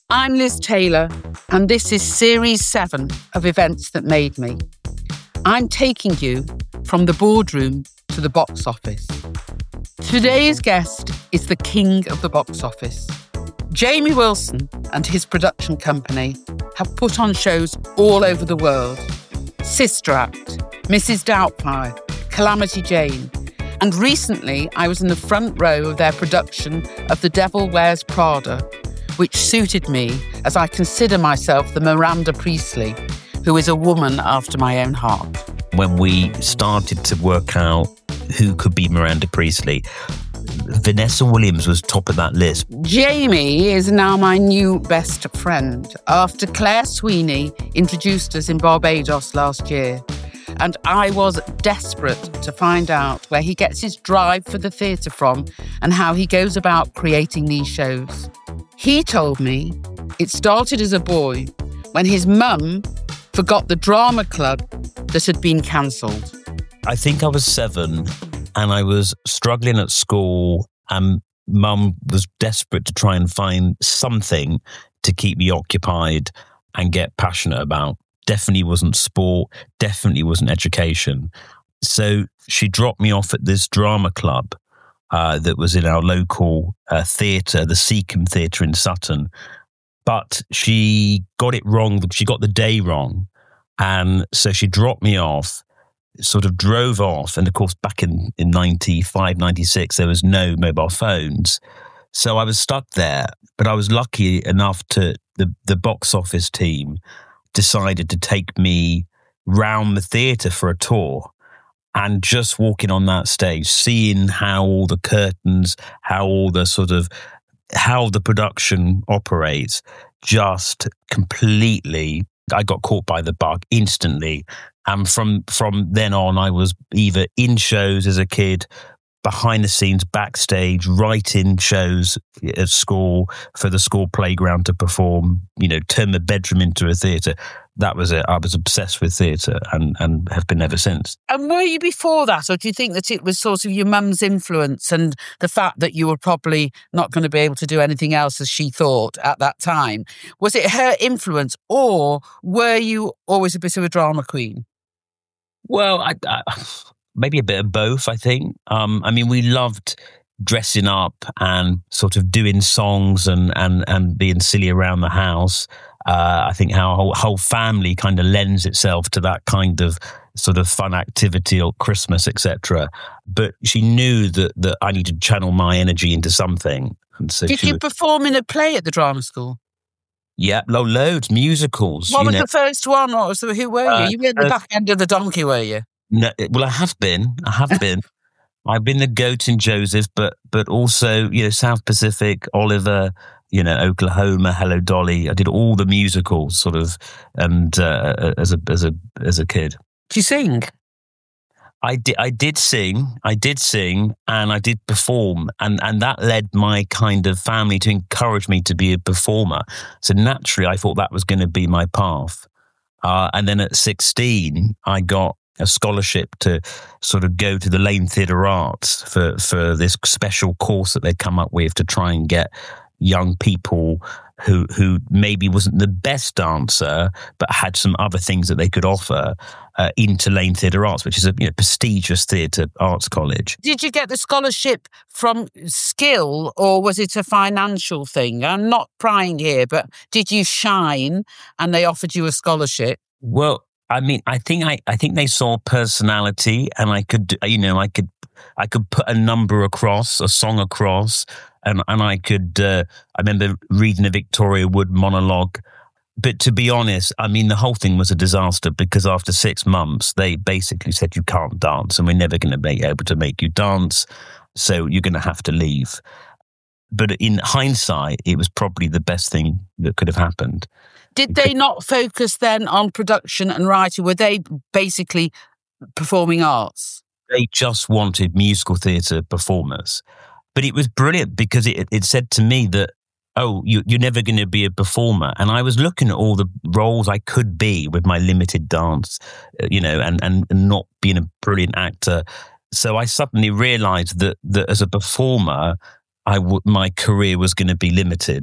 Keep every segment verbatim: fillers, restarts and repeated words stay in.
I'm Liz Taylor, and this is Series seven of Events That Made Me. I'm taking you from the boardroom to the box office. Today's guest is the king of the box office. Jamie Wilson and his production company have put on shows all over the world. Sister Act, Missus Doubtfire, Calamity Jane, and recently I was in the front row of their production of The Devil Wears Prada, which suited me as I consider myself the Miranda Priestly, who is a woman after my own heart. When we started to work out who could be Miranda Priestly, Vanessa Williams was top of that list. Jamie is now my new best friend after Claire Sweeney introduced us in Barbados last year. And I was desperate to find out where he gets his drive for the theatre from and how he goes about creating these shows. He told me it started as a boy when his mum forgot the drama club that had been cancelled. I think I was seven and I was struggling at school and mum was desperate to try and find something to keep me occupied and get passionate about. Definitely wasn't sport, definitely wasn't education. So she dropped me off at this drama club uh, that was in our local uh, theatre, the Seacombe Theatre in Sutton. But she got it wrong. She got the day wrong. And so she dropped me off, sort of drove off. And of course, back in, in ninety-five, ninety-six, there was no mobile phones. So I was stuck there. But I was lucky enough to, the, the box office team decided to take me round the theatre for a tour. And just walking on that stage, seeing how all the curtains, how all the sort of, how the production operates, just completely, I got caught by the bug instantly. And from, from then on, I was either in shows as a kid, behind the scenes, backstage, writing shows at school for the school playground to perform, you know, turn the bedroom into a theatre. That was it. I was obsessed with theatre and, and have been ever since. And were you before that, or do you think that it was sort of your mum's influence and the fact that you were probably not going to be able to do anything else as she thought at that time? Was it her influence, or were you always a bit of a drama queen? Well, I... I maybe a bit of both, I think. Um, I mean, we loved dressing up and sort of doing songs and and, and being silly around the house. Uh, I think our whole, whole family kind of lends itself to that kind of sort of fun activity or Christmas, et cetera. But she knew that, that I needed to channel my energy into something. And so Did you would, perform in a play at the drama school? Yeah, lo- loads, musicals. What was know. the first one? Or so who were you? Uh, you were at the uh, back end of the donkey, were you? No, well, I have been. I have been. I've been the goat in Joseph, but but also, you know, South Pacific, Oliver, you know, Oklahoma, Hello Dolly. I did all the musicals, sort of, and uh, as a as a as a kid. Did you sing? I did. I did sing. I did sing, and I did perform, and and that led my kind of family to encourage me to be a performer. So naturally, I thought that was going to be my path. Uh, and then at sixteen, I got a scholarship to sort of go to the Lane Theatre Arts for, for this special course that they'd come up with to try and get young people who who maybe wasn't the best dancer, but had some other things that they could offer uh, into Lane Theatre Arts, which is a you know, prestigious theatre arts college. Did you get the scholarship from skill, or was it a financial thing? I'm not prying here, but did you shine and they offered you a scholarship? Well, I mean, I think I, I think they saw personality, and I could, you know, I could, I could put a number across, a song across, and and I could. Uh, I remember reading a Victoria Wood monologue, but to be honest, I mean, the whole thing was a disaster because after six months, they basically said you can't dance, and we're never going to be able to make you dance, so you're going to have to leave. But in hindsight, it was probably the best thing that could have happened. Did they not focus then on production and writing? Were they basically performing arts? They just wanted musical theatre performers. But it was brilliant because it, it said to me that, oh, you, you're never going to be a performer. And I was looking at all the roles I could be with my limited dance, you know, and, and not being a brilliant actor. So I suddenly realised that, that as a performer, I w- my career was going to be limited.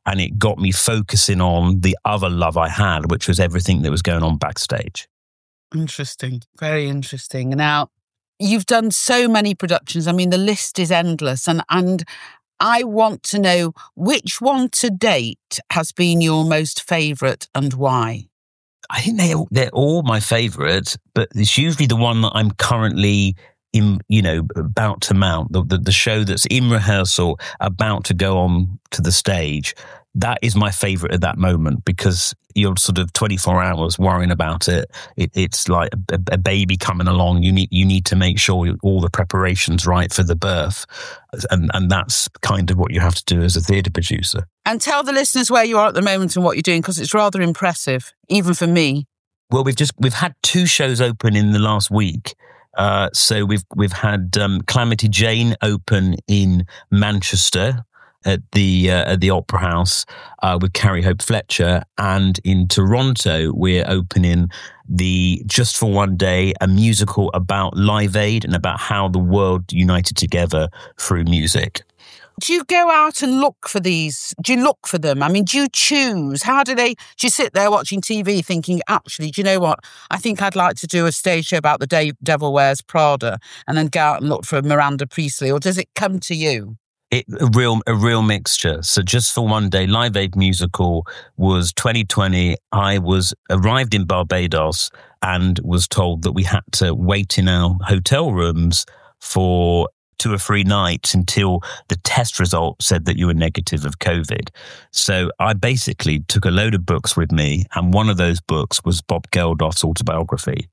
and it got me focusing on the other love I had, which was everything that was going on backstage. Interesting. Very interesting. Now, you've done so many productions. I mean, the list is endless. And, and I want to know which one to date has been your most favourite and why? I think they, they're all my favourites, but it's usually the one that I'm currently in, you know, about to mount, the, the, the show that's in rehearsal, about to go on to the stage. That is my favourite at that moment, because you're sort of twenty-four hours worrying about it. it it's like a, a baby coming along. You need you need to make sure all the preparation's right for the birth. And, and that's kind of what you have to do as a theatre producer. And tell the listeners where you are at the moment and what you're doing, because it's rather impressive, even for me. Well, we've just we've had two shows open in the last week. Uh, so we've we've had um, Calamity Jane open in Manchester at the uh, at the Opera House uh, with Carrie Hope Fletcher, and in Toronto we're opening the Just for One Day, a musical about Live Aid and about how the world united together through music. Do you go out and look for these? Do you look for them? I mean, do you choose? How do they, do you sit there watching T V thinking, actually, do you know what? I think I'd like to do a stage show about the day Devil Wears Prada, and then go out and look for Miranda Priestley, or does it come to you? It, a real a real mixture. So Just for One Day, Live Aid musical was twenty twenty. I was arrived in Barbados and was told that we had to wait in our hotel rooms for two or three nights until the test result said that you were negative of COVID. So I basically took a load of books with me, and one of those books was Bob Geldof's autobiography.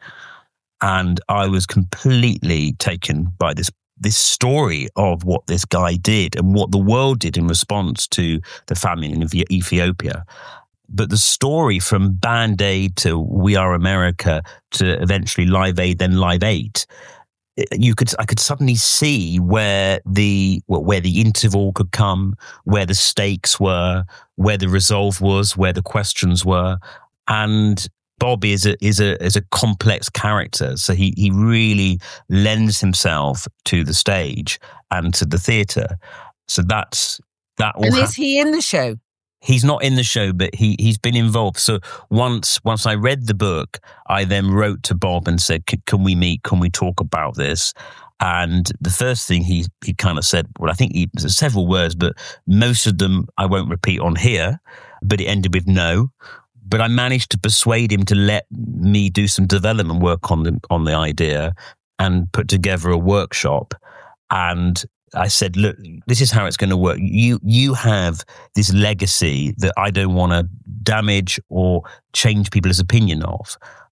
And I was completely taken by this this story of what this guy did and what the world did in response to the famine in Ethiopia. But the story from Band Aid to We Are America to eventually Live Aid, then Live Eight, you could I could suddenly see where the where the interval could come, where the stakes were, where the resolve was, where the questions were. And Bob is a is a is a complex character, so he he really lends himself to the stage and to the theatre. So that's that. All and ha- is he in the show? He's not in the show, but he he's been involved. So once once I read the book, I then wrote to Bob and said, "Can we meet? Can we talk about this?" And the first thing he he kind of said, well, I think he several words, but most of them I won't repeat on here. But it ended with no. But I managed to persuade him to let me do some development work on the on the idea and put together a workshop. And I said, look, this is how it's going to work. You you have this legacy that I don't want to damage or change people's opinion of.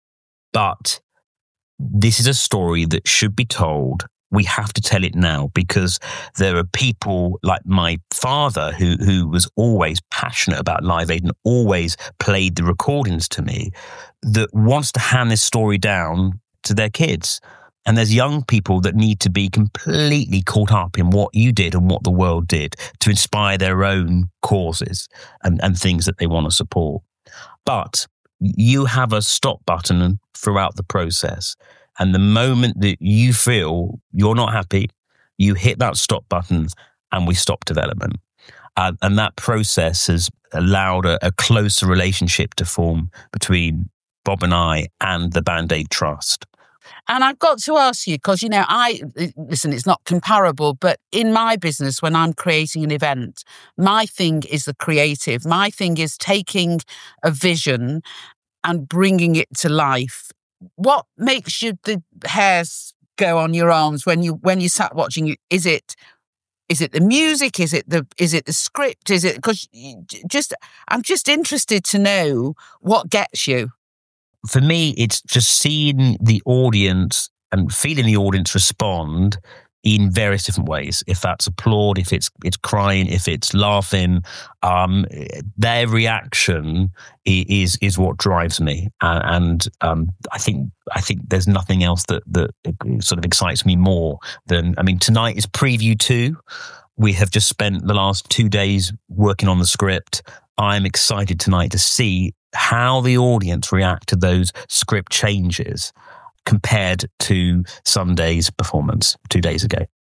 But this is a story that should be told. We have to tell it now, because there are people like my father who, who was always passionate about Live Aid and always played the recordings to me, that wants to hand this story down to their kids. And there's young people that need to be completely caught up in what you did and what the world did to inspire their own causes and, and things that they want to support. But you have a stop button throughout the process. And the moment that you feel you're not happy, you hit that stop button and we stop development. Uh, and that process has allowed a, a closer relationship to form between Bob and I and the Band Aid Trust. And I've got to ask you, because, you know, I, listen, it's not comparable, but in my business, when I'm creating an event, my thing is the creative. My thing is taking a vision and bringing it to life. What makes you the hairs go on your arms when you when you sat watching it? Is it is it the music? Is it the is it the script? Is it because just I'm just interested to know what gets you. For me, it's just seeing the audience and feeling the audience respond in various different ways. If that's applaud, if it's it's crying, if it's laughing, um, their reaction is is what drives me. Uh, and um, I think I think there's nothing else that that sort of excites me more than. I mean, tonight is preview two. We have just spent the last two days working on the script. I'm excited tonight to see how the audience react to those script changes compared to Sunday's performance two days ago.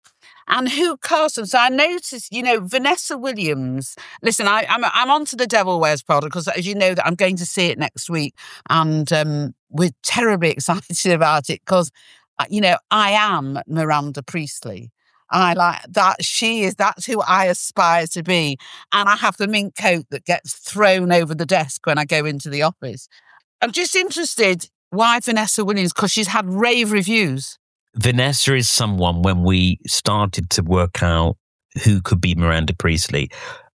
And who cast them? So I noticed, you know, Vanessa Williams. Listen, I, I'm I'm on to The Devil Wears Prada because, as you know, that I'm going to see it next week, and um, we're terribly excited about it because, you know, I am Miranda Priestley. I like that. She is. That's who I aspire to be, and I have the mink coat that gets thrown over the desk when I go into the office. I'm just interested why Vanessa Williams, because she's had rave reviews. Vanessa is someone, when we started to work out who could be Miranda Priestley,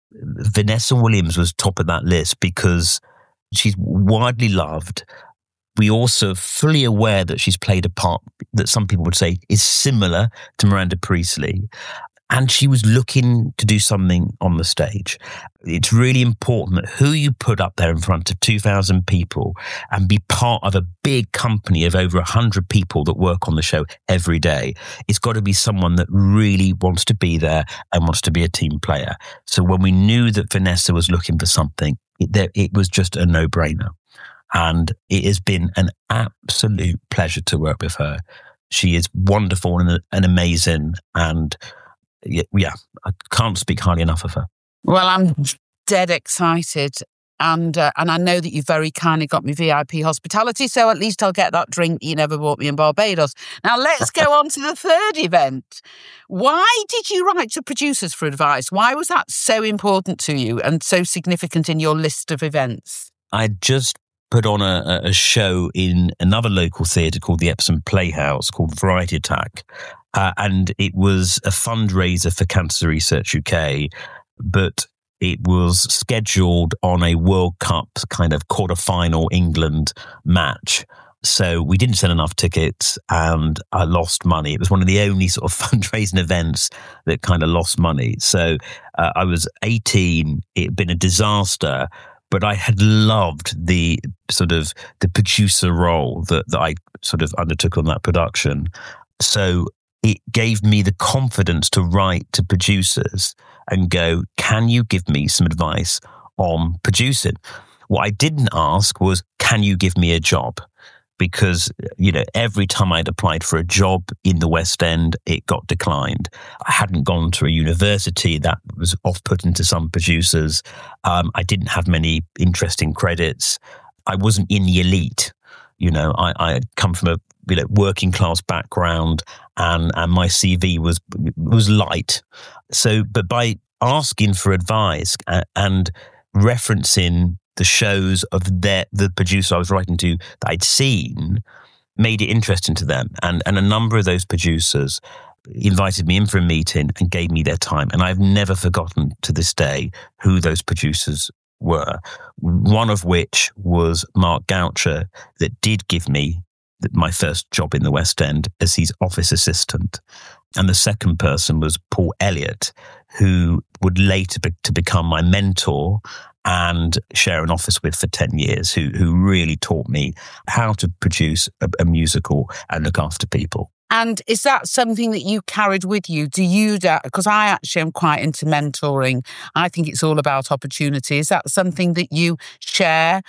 Vanessa Williams was top of that list because she's widely loved. We also fully aware that she's played a part that some people would say is similar to Miranda Priestley. And she was looking to do something on the stage. It's really important that who you put up there in front of two thousand people and be part of a big company of over one hundred people that work on the show every day. It's got to be someone that really wants to be there and wants to be a team player. So when we knew that Vanessa was looking for something, it, it was just a no-brainer. And it has been an absolute pleasure to work with her. She is wonderful and, and amazing, and yeah, I can't speak highly enough of her. Well, I'm dead excited. And uh, and I know that you very kindly got me V I P hospitality, so at least I'll get that drink you never bought me in Barbados. Now, let's go on to the third event. Why did you write to producers for advice? Why was that so important to you and so significant in your list of events? I just put on a, a show in another local theatre called the Epsom Playhouse called Variety Attack. Uh, and it was a fundraiser for Cancer Research U K, but it was scheduled on a World Cup kind of quarter-final England match. So we didn't sell enough tickets and I lost money. It was one of the only sort of fundraising events that kind of lost money. So uh, I was eighteen. It had been a disaster, but I had loved the sort of the producer role that, that I sort of undertook on that production. So it gave me the confidence to write to producers and go, can you give me some advice on producing? What I didn't ask was, can you give me a job? Because, you know, every time I'd applied for a job in the West End, it got declined. I hadn't gone to a university. That was off-putting to some producers. Um, I didn't have many interesting credits. I wasn't in the elite. You know, I, I had come from a you know, working class background, and and my C V was was light. So, but by asking for advice and, and referencing the shows of their, the producer I was writing to that I'd seen, made it interesting to them. And and a number of those producers invited me in for a meeting and gave me their time. And I've never forgotten to this day who those producers were. One of which was Mark Goucher, that did give me my first job in the West End as his office assistant. And the second person was Paul Elliott, who would later be, to become my mentor and share an office with for ten years, who who really taught me how to produce a, a musical and look after people. And is that something that you carried with you? Do you, because I actually am quite into mentoring. I think it's all about opportunity. Is that something that you share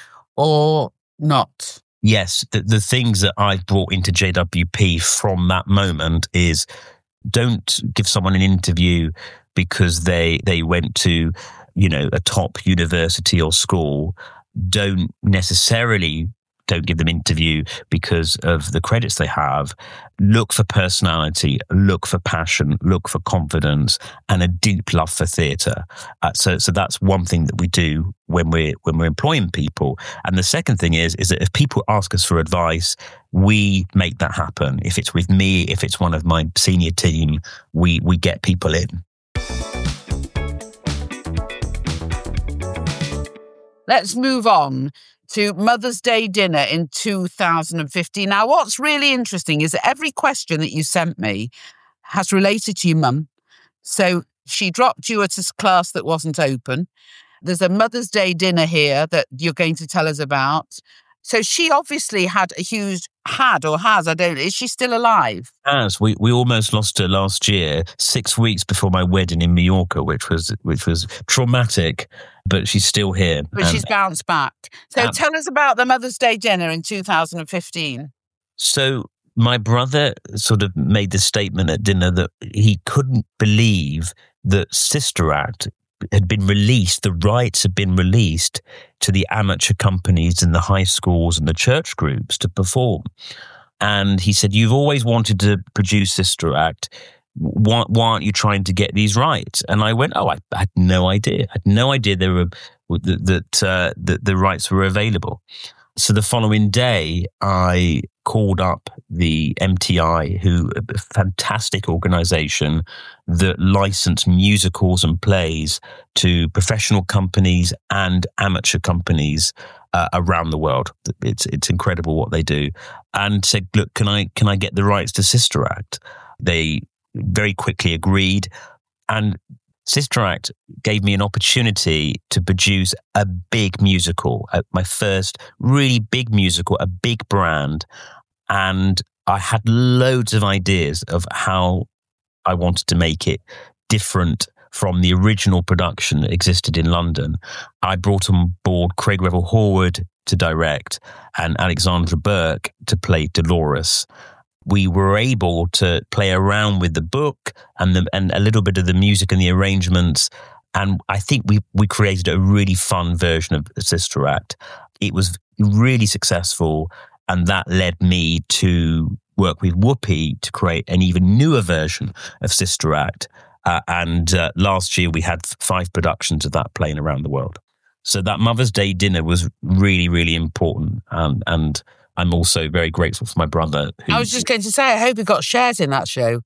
or not? Yes, the, the things that I brought into J W P from that moment is, don't give someone an interview because they they went to, you know, a top university or school. Don't necessarily don't give them an interview because of the credits they have. Look for personality, look for passion, look for confidence, and a deep love for theatre. Uh, so, so that's one thing that we do when we're when we're employing people. And the second thing is is that if people ask us for advice, we make that happen. If it's with me, if it's one of my senior team, we we get people in. Let's move on to Mother's Day dinner in two thousand fifteen. Now, what's really interesting is that every question that you sent me has related to your mum. So she dropped you at a class that wasn't open. There's a Mother's Day dinner here that you're going to tell us about. So she obviously had a huge, had or has, I don't know, is she still alive? As we, we almost lost her last year, six weeks before my wedding in Mallorca, which was which was traumatic, but she's still here. But she's bounced back. So um, tell us about the Mother's Day dinner in two thousand fifteen. So my brother sort of made the statement at dinner that he couldn't believe that Sister Act had been released, the rights had been released to the amateur companies and the high schools and the church groups to perform. And he said, you've always wanted to produce Sister Act. Why, why aren't you trying to get these rights? And I went, oh, I, I had no idea. I had no idea there were that that, uh, that the rights were available. So the following day, I called up the M T I, who a fantastic organisation that license musicals and plays to professional companies and amateur companies uh, around the world. It's it's incredible what they do. And said, look, can I can I get the rights to Sister Act? They very quickly agreed, and Sister Act gave me an opportunity to produce a big musical, my first really big musical, a big brand. And I had loads of ideas of how I wanted to make it different from the original production that existed in London. I brought on board Craig Revel Horwood to direct and Alexandra Burke to play Dolores. We were able to play around with the book and the, and a little bit of the music and the arrangements. And I think we, we created a really fun version of Sister Act. It was really successful. And that led me to work with Whoopi to create an even newer version of Sister Act. Uh, and uh, last year we had five productions of that playing around the world. So that Mother's Day dinner was really, really important. Um, and I'm also very grateful for my brother. Who, I was just going to say, I hope he got shares in that show.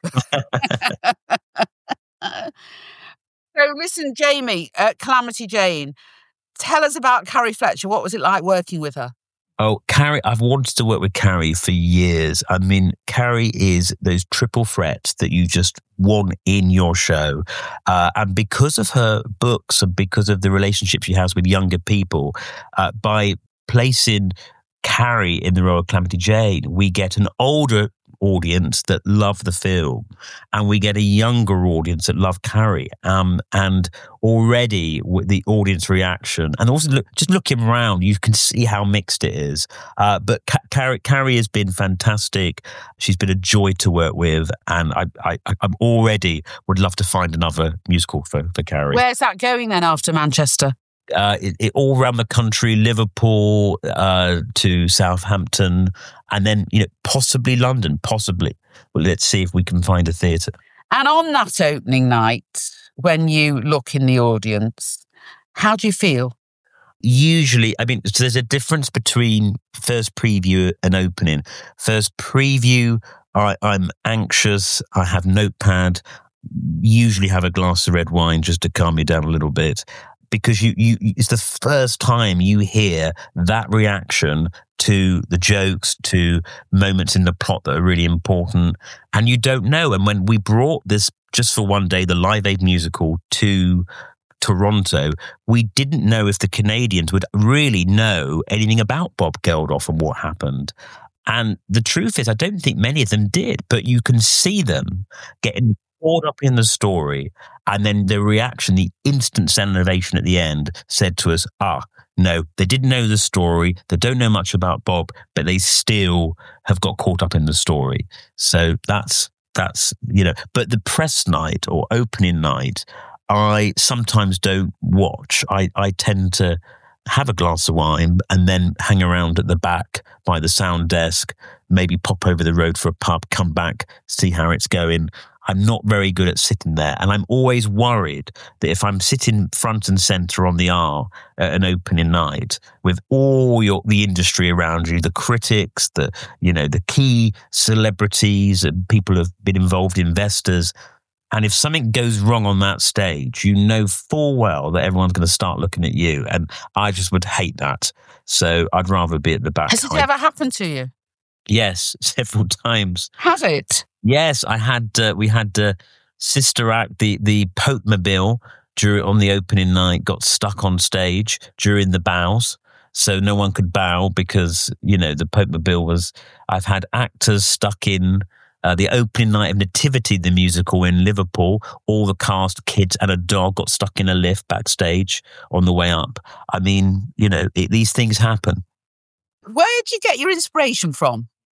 So listen, Jamie, uh, Calamity Jane, tell us about Carrie Fletcher. What was it like working with her? Oh, Carrie, I've wanted to work with Carrie for years. I mean, Carrie is those triple threats that you just want in your show. Uh, and because of her books and because of the relationship she has with younger people, uh, by placing Carrie in the role of Calamity Jane, we get an older audience that love the film, and we get a younger audience that love Carrie. Um, and already with the audience reaction, and also look, just looking around, you can see how mixed it is. Uh, but Ca- Carrie, Carrie has been fantastic. She's been a joy to work with, and I, I, I'm already would love to find another musical for, for Carrie. Where's that going then after Manchester? Uh, it, it all around the country, Liverpool uh, to Southampton, and then, you know, possibly London, possibly. Well, let's see if we can find a theatre. And on that opening night, when you look in the audience, how do you feel? Usually, I mean, so there's a difference between first preview and opening. First preview, I, I'm anxious, I have notepad, usually have a glass of red wine just to calm me down a little bit. Because you, you, it's the first time you hear that reaction to the jokes, to moments in the plot that are really important, and you don't know. And when we brought this Just for One Day, the Live Aid musical, to Toronto, we didn't know if the Canadians would really know anything about Bob Geldof and what happened. And the truth is, I don't think many of them did, but you can see them getting caught up in the story. And then the reaction, the instant standing ovation at the end said to us, ah, no, they didn't know the story. They don't know much about Bob, but they still have got caught up in the story. So that's, that's, you know, but the press night or opening night, I sometimes don't watch. I, I tend to have a glass of wine and then hang around at the back by the sound desk, maybe pop over the road for a pub, come back, see how it's going. I'm not very good at sitting there. And I'm always worried that if I'm sitting front and centre on the R at an opening night with all your the industry around you, the critics, the you know, the key celebrities and people who've been involved, investors, and if something goes wrong on that stage, you know full well that everyone's going to start looking at you. And I just would hate that. So I'd rather be at the back. Has it ever happened to you? Yes, several times. Has it? Yes, I had. Uh, we had uh, Sister Act, the the Pope-mobile during on the opening night got stuck on stage during the bows, so no one could bow because you know the Pope-mobile was. I've had actors stuck in uh, the opening night of Nativity, the musical in Liverpool. All the cast, kids, and a dog got stuck in a lift backstage on the way up. I mean, you know, it, these things happen. Where did you get your inspiration from?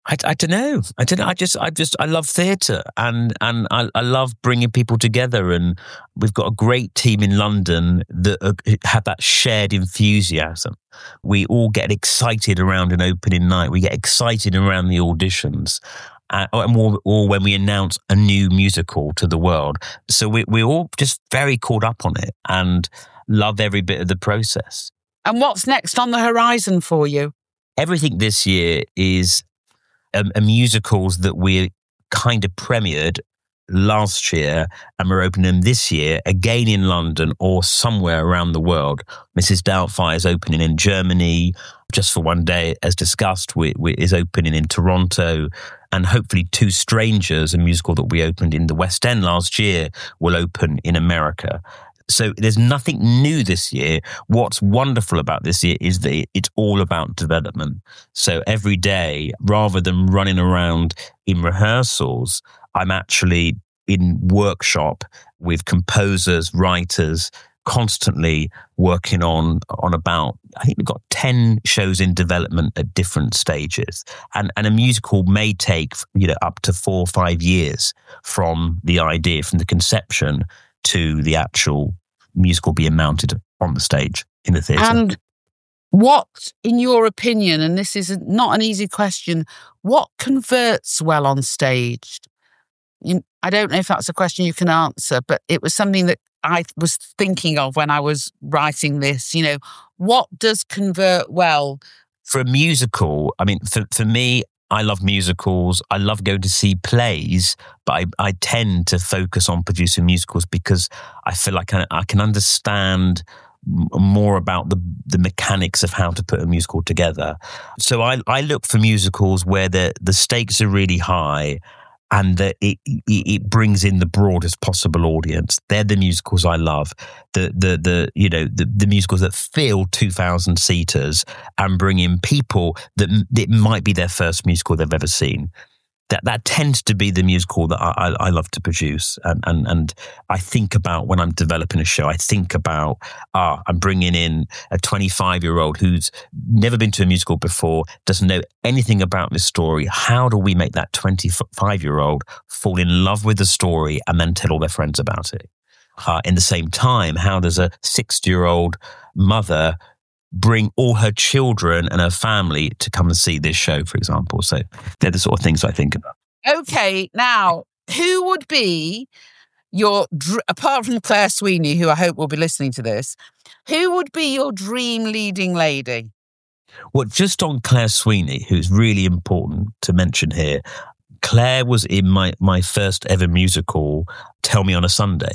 I, I don't know. I don't know. I just, I just, I love theatre, and and I, I love bringing people together. And we've got a great team in London that uh, have that shared enthusiasm. We all get excited around an opening night. We get excited around the auditions, uh, or, or when we announce a new musical to the world. So we, we're all just very caught up on it and love every bit of the process. And what's next on the horizon for you? Everything this year is Um, a musicals that we kind of premiered last year, and we're opening them this year again in London or somewhere around the world. Missus Doubtfire is opening in Germany just for one day, as discussed. We, we is opening in Toronto, and hopefully Two Strangers, a musical that we opened in the West End last year, will open in America. So there's nothing new this year. What's wonderful about this year is that it's all about development. So every day, rather than running around in rehearsals, I'm actually in workshop with composers, writers, constantly working on on about, I think we've got ten shows in development at different stages. And and a musical may take, you know, up to four or five years from the idea, from the conception to the actual musical being mounted on the stage in the theatre. And what, in your opinion, and this is not an easy question, what converts well on stage? You, I don't know if that's a question you can answer, but it was something that I was thinking of when I was writing this. You know, what does convert well? For a musical, I mean, for, for me, I love musicals. I love going to see plays, but I, I tend to focus on producing musicals because I feel like I, I can understand more about the the mechanics of how to put a musical together. So I, I look for musicals where the, the stakes are really high and that it, it it brings in the broadest possible audience. They're the musicals I love. The the the you know the, the musicals that fill two thousand seaters and bring in people that it might be their first musical they've ever seen. That that tends to be the musical that I, I, I love to produce, and, and and I think about when I'm developing a show. I think about ah, I'm bringing in a twenty-five year old who's never been to a musical before, doesn't know anything about this story. How do we make that twenty-five year old fall in love with the story and then tell all their friends about it? Uh, in the same time, how does a sixty year old mother bring all her children and her family to come and see this show, for example? So they're the sort of things I think about. Okay, now, who would be your, apart from Claire Sweeney, who I hope will be listening to this, who would be your dream leading lady? Well, just on Claire Sweeney, who's really important to mention here, Claire was in my, my first ever musical, Tell Me on a Sunday.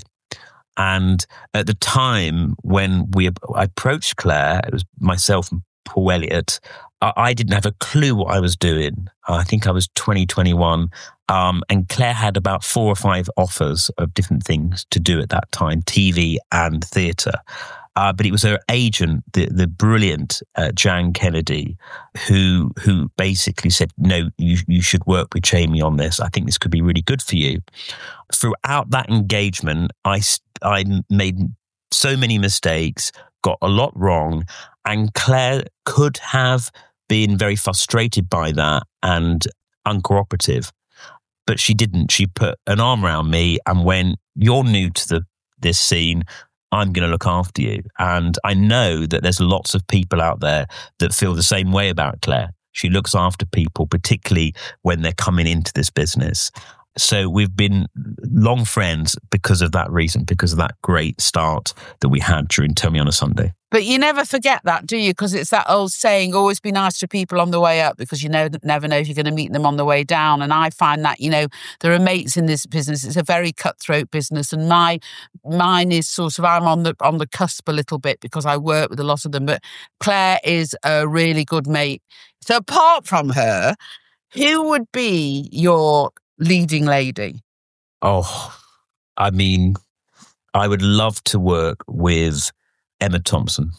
And at the time when we I approached Claire, it was myself and Paul Elliott, I, I didn't have a clue what I was doing. I think I was twenty, twenty-one. Um, and Claire had about four or five offers of different things to do at that time, T V and theatre. Uh, but it was her agent, the the brilliant uh, Jan Kennedy, who who basically said, no, you you should work with Jamie on this. I think this could be really good for you. Throughout that engagement, I, I made so many mistakes, got a lot wrong, and Claire could have been very frustrated by that and uncooperative. But she didn't. She put an arm around me and went, you're new to the this scene, I'm going to look after you. And I know that there's lots of people out there that feel the same way about Claire. She looks after people, particularly when they're coming into this business. So we've been long friends because of that reason, because of that great start that we had during Tell Me on a Sunday. But you never forget that, do you? Because it's that old saying, always be nice to people on the way up, because you know never know if you're going to meet them on the way down. And I find that, you know, there are mates in this business. It's a very cutthroat business. And my mine is sort of, I'm on the on the cusp a little bit because I work with a lot of them. But Claire is a really good mate. So apart from her, who would be your leading lady? Oh, I mean, I would love to work with Emma Thompson.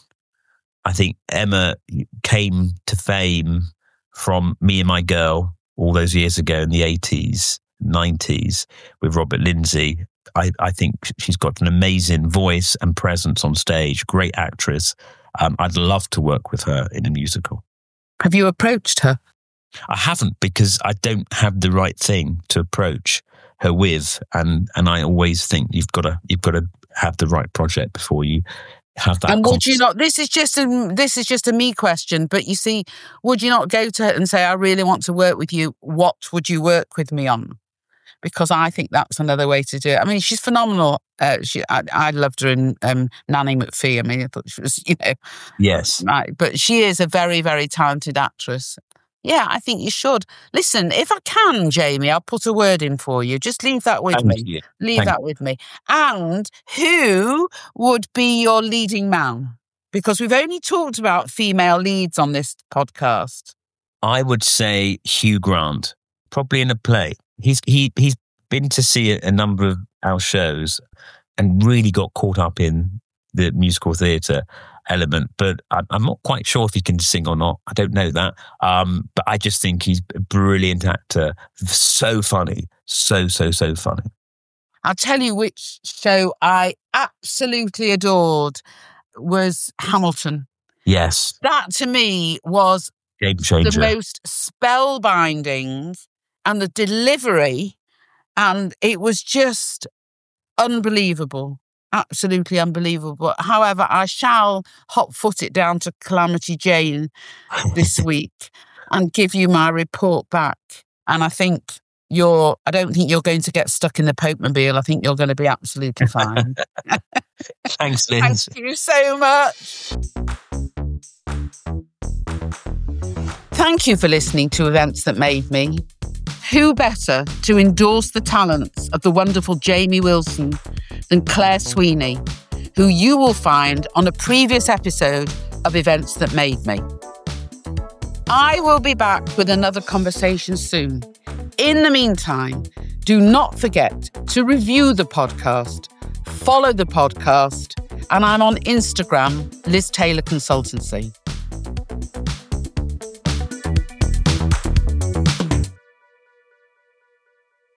I think Emma came to fame from Me and My Girl all those years ago in the eighties, nineties with Robert Lindsay. I, I think she's got an amazing voice and presence on stage, great actress. Um, I'd love to work with her in a musical. Have you approached her? I haven't, because I don't have the right thing to approach her with, and and I always think you've got to you've got to have the right project before you have that. And would you not? This is just a this is just a me question, but you see, would you not go to her and say, "I really want to work with you. What would you work with me on?" Because I think that's another way to do it. I mean, she's phenomenal. Uh, she, I, I loved her in um, Nanny McPhee. I mean, I thought she was, you know, yes, right. But she is a very, very talented actress. Yeah, I think you should. Listen, if I can, Jamie, I'll put a word in for you. Just leave that with Thank me. you. Leave Thank that with me. And who would be your leading man? Because we've only talked about female leads on this podcast. I would say Hugh Grant, probably in a play. He's he he's been to see a, a number of our shows and really got caught up in the musical theatre element, but I'm, I'm not quite sure if he can sing or not. I don't know that. Um, but I just think he's a brilliant actor. So funny. So, so, so funny. I'll tell you which show I absolutely adored was Hamilton. Yes. That to me was Game changer. The most spellbinding, and the delivery, and it was just unbelievable. Absolutely unbelievable. However, I shall hot foot it down to Calamity Jane this week and give you my report back. And I think you're, I don't think you're going to get stuck in the Pope-mobile. I think you're going to be absolutely fine. Thanks, Liz. Thank you so much. Thank you for listening to Events That Made Me. Who better to endorse the talents of the wonderful Jamie Wilson than Claire Sweeney, who you will find on a previous episode of Events That Made Me. I will be back with another conversation soon. In the meantime, do not forget to review the podcast, follow the podcast, and I'm on Instagram, Liz Taylor Consultancy.